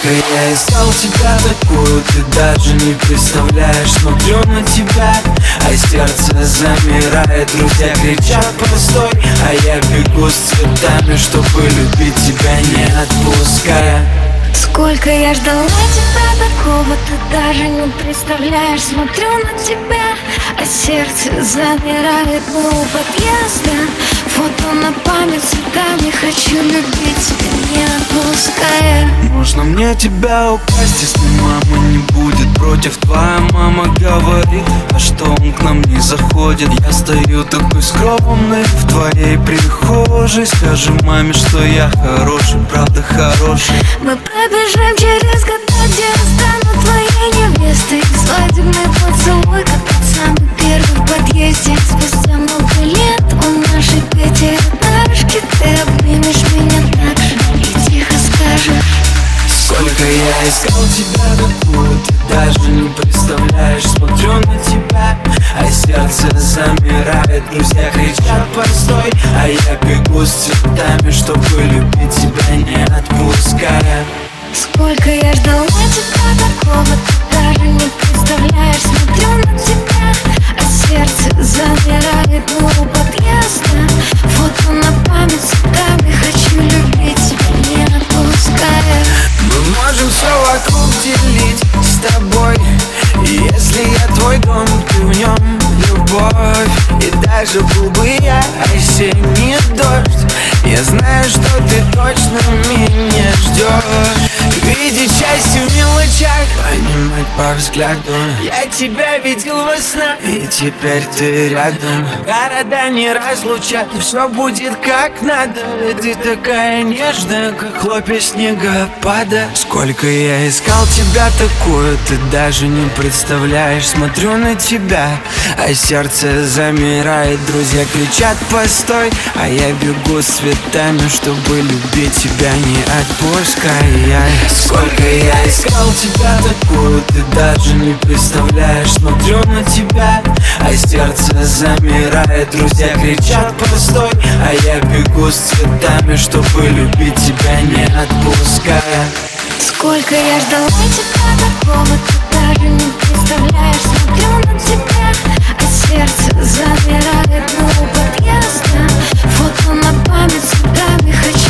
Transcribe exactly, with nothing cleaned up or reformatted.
Сколько я искал тебя такую, ты даже не представляешь. Смотрю на тебя, а сердце замирает. Друзья кричат постой, а я бегу с цветами, чтобы любить тебя не отпуская. Сколько я ждала тебя такого, ты даже не представляешь. Смотрю на тебя, а сердце замирает. Мы у подъезда, фото на память цветами. Хочу любить тебя не отпуская. Можно мне тебя украсть, если мама не будет против? Твоя мама говорит, а что он к нам не заходит? Я стою такой скромный в твоей прихожей. Скажи маме, что я хороший, правда хороший. Мы пробежим через года, где я стану твоей невестой. Свадебный поцелуй, как тот самый первый в подъезде. Спустя много лет у нашей пятиэтажки ты обнимешь меня так же и тихо скажешь: сколько я искал тебя такую, ты даже не представляешь. Смотрю на тебя, а сердце замирает. Друзья кричат постой, а я бегу с цветами, чтобы любить тебя не отпуская. Сколько я ждала тебя такого, ты даже не представляешь. Смотрю на тебя, а сердце замирает. Мы у подъезда, фото на память цветами. Хочу любить тебя не отпуская. Мы можем все вокруг делить с тобой. И если я твой дом, ты в нем любовь. И даже был бы я осенний дождь, я знаю, что ты точно меня ждешь. Видеть счастье в мелочах, понимать по взгляду. Я тебя видел во снах, и теперь ты рядом. Города не разлучат, все будет как надо. Ты такая нежная, как хлопья снегопада. Сколько я искал тебя такую, ты даже не представляешь. Смотрю на тебя, а сердце замирает. Друзья кричат постой, а я бегу с цветами, чтобы любить тебя не отпуская. Сколько я искал тебя такую, ты даже не представляешь. Смотрю на тебя, а сердце замирает. Друзья кричат постой, а я бегу с цветами, чтобы любить тебя не отпуская. Сколько я ждала тебя такого, ты даже не представляешь. Смотрю на тебя, а сердце замирает. Мы у подъезда, фото на память цветами. Хочу